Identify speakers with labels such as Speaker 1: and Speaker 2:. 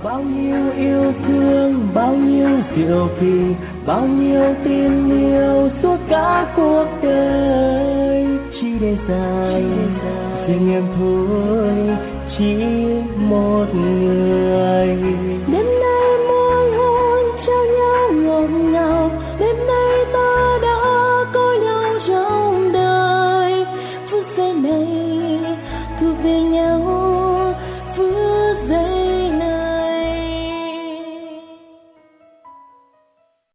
Speaker 1: Bao nhiêu yêu thương, bao nhiêu diệu kỳ, bao nhiêu tình yêu suốt cả cuộc đời, chỉ để dành riêng em thôi, chỉ một người. Đêm nay muốn hôn cho nhau ngọt ngào, đêm nay ta đã có nhau trong đời, phút giây này thuộc về